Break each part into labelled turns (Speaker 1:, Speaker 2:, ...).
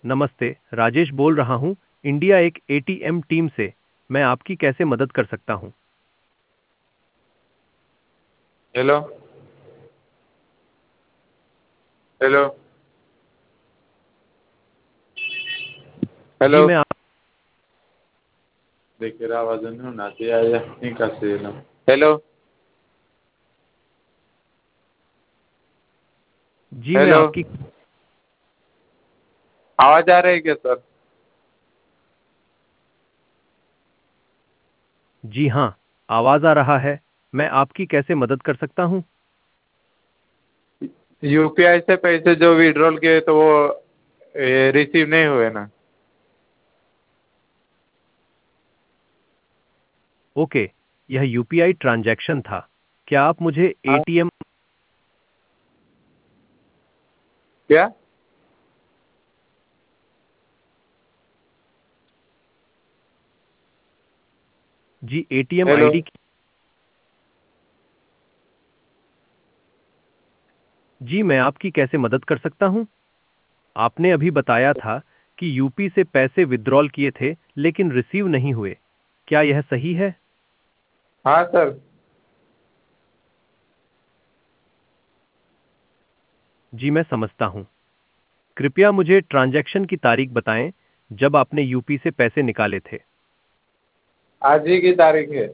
Speaker 1: नमस्ते, राजेश बोल रहा हूँ, इंडिया एक एटीएम टीम से। मैं आपकी कैसे मदद कर सकता हूँ?
Speaker 2: हेलो। हेलो।
Speaker 1: जी
Speaker 2: हेलो।
Speaker 1: मैं आप
Speaker 2: देखिए आवाज नहीं आती है नहीं कैसे हेलो।
Speaker 1: जी मैं
Speaker 2: हेलो।
Speaker 1: आपकी
Speaker 2: आवाज आ रही है क्या सर?
Speaker 1: जी हाँ, आवाज़ आ रहा है। मैं आपकी कैसे मदद कर सकता हूँ?
Speaker 2: यूपीआई से पैसे जो विड्रॉल किए तो वो रिसीव नहीं हुए ना।
Speaker 1: ओके, यह यूपीआई ट्रांजैक्शन था। क्या आप मुझे
Speaker 2: हाँ।
Speaker 1: एटीएम
Speaker 2: क्या?
Speaker 1: जी एटीएम
Speaker 2: हेलो।
Speaker 1: आईडी जी मैं आपकी कैसे मदद कर सकता हूँ? आपने अभी बताया था कि यूपी से पैसे विड्रॉल किए थे लेकिन रिसीव नहीं हुए। क्या यह सही है?
Speaker 2: हाँ सर।
Speaker 1: जी मैं समझता हूँ। कृपया मुझे ट्रांजैक्शन की तारीख बताएं जब आपने यूपी से पैसे निकाले थे।
Speaker 2: आज ही की तारीख है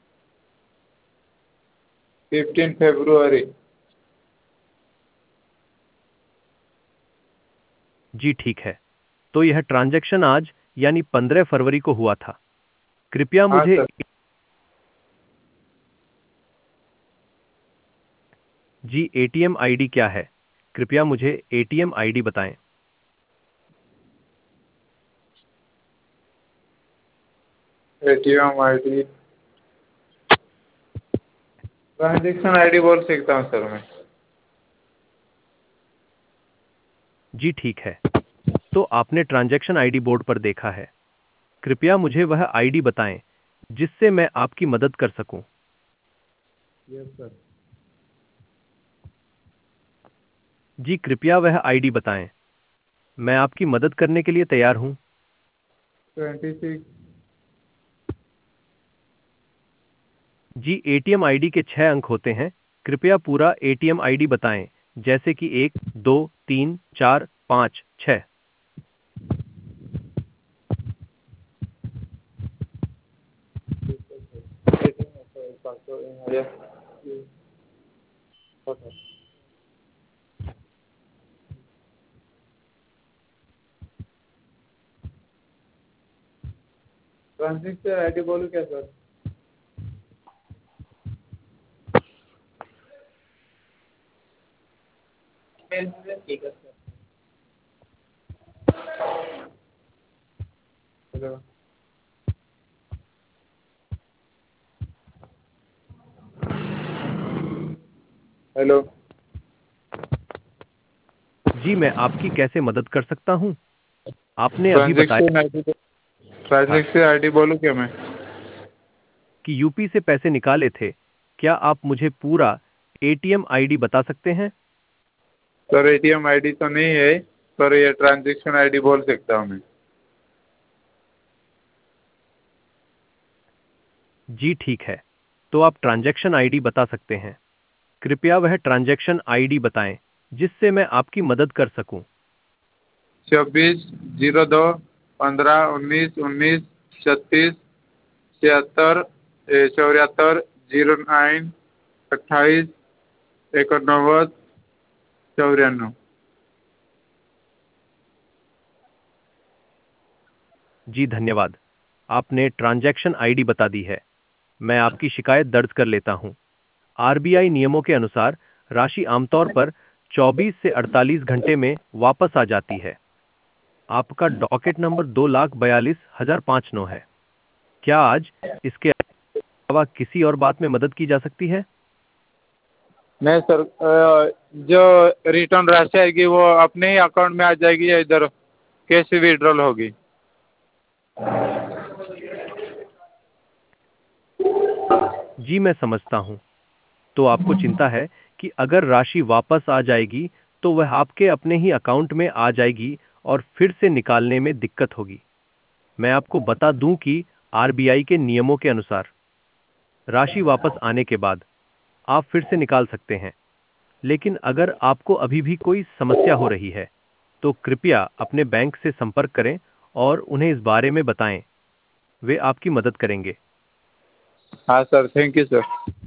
Speaker 2: 15 फरवरी।
Speaker 1: जी ठीक है। तो यह ट्रांजैक्शन आज यानी 15 फरवरी को हुआ था। कृपया
Speaker 2: हाँ
Speaker 1: मुझे
Speaker 2: सर।
Speaker 1: जी एटीएम आईडी क्या है? कृपया मुझे एटीएम आईडी बताएं।
Speaker 2: एटीएम आईडी ट्रांजेक्शन आईडी बोल सकता हूँ सर मैं।
Speaker 1: जी ठीक है। तो आपने ट्रांजैक्शन आईडी बोर्ड पर देखा है। कृपया मुझे वह आईडी बताएं जिससे मैं आपकी मदद कर सकूं।
Speaker 2: Yes sir.
Speaker 1: जी कृपया वह आईडी बताएं। मैं आपकी मदद करने के लिए तैयार हूं।
Speaker 2: 26।
Speaker 1: जी एटीएम आईडी के 6 अंक होते हैं। कृपया पूरा एटीएम आईडी बताएं, जैसे कि 1 2 3 4 5 6।
Speaker 2: ट्रांजेक्शन आईडी बोलूँ क्या सर? ठीक है सर। हेलो। हेलो।
Speaker 1: जी मैं आपकी कैसे मदद कर सकता हूं? आपने अभी बताया
Speaker 2: ट्रांजेक्शन आईडी
Speaker 1: था
Speaker 2: ट्रांजेक्शन आईडी बोलूँ क्या मैं?
Speaker 1: कि यूपी से पैसे निकाले थे। क्या आप मुझे पूरा एटीएम आईडी बता सकते हैं?
Speaker 2: सर एटीएम आईडी तो नहीं है, पर ये ट्रांजेक्शन आईडी बोल सकता हूँ मैं।
Speaker 1: जी ठीक है। तो आप ट्रांजैक्शन आईडी बता सकते हैं। कृपया वह ट्रांजैक्शन आईडी बताएं जिससे मैं आपकी मदद कर सकूं।
Speaker 2: 24 06 74 09 28 89
Speaker 1: जी धन्यवाद। आपने ट्रांजैक्शन आईडी बता दी है। मैं आपकी शिकायत दर्ज कर लेता हूं। आरबीआई नियमों के अनुसार राशि आमतौर पर 24 से 48 घंटे में वापस आ जाती है। आपका डॉकेट नंबर 2,42,005 है। क्या आज इसके अलावा किसी और बात में मदद की जा सकती है?
Speaker 2: नहीं सर, जो रिटर्न राशि आएगी वो अपने ही अकाउंट में आ जाएगी या इधर कैश विड्रॉल होगी?
Speaker 1: जी मैं समझता हूं। तो आपको चिंता है कि अगर राशि वापस आ जाएगी तो वह आपके अपने ही अकाउंट में आ जाएगी और फिर से निकालने में दिक्कत होगी। मैं आपको बता दूं कि आरबीआई के नियमों के अनुसार राशि वापस आने के बाद आप फिर से निकाल सकते हैं, लेकिन अगर आपको अभी भी कोई समस्या हो रही है तो कृपया अपने बैंक से संपर्क करें और उन्हें इस बारे में बताएं। वे आपकी मदद करेंगे।
Speaker 2: हाँ सर, थैंक यू सर।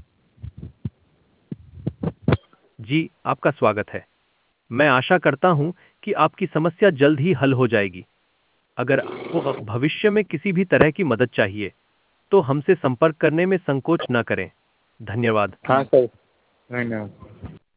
Speaker 1: जी, आपका स्वागत है। मैं आशा करता हूं कि आपकी समस्या जल्द ही हल हो जाएगी। अगर आपको भविष्य में किसी भी तरह की मदद चाहिए तो हमसे संपर्क करने में संकोच न करें। धन्यवाद।
Speaker 2: हाँ सर, धन्यवाद।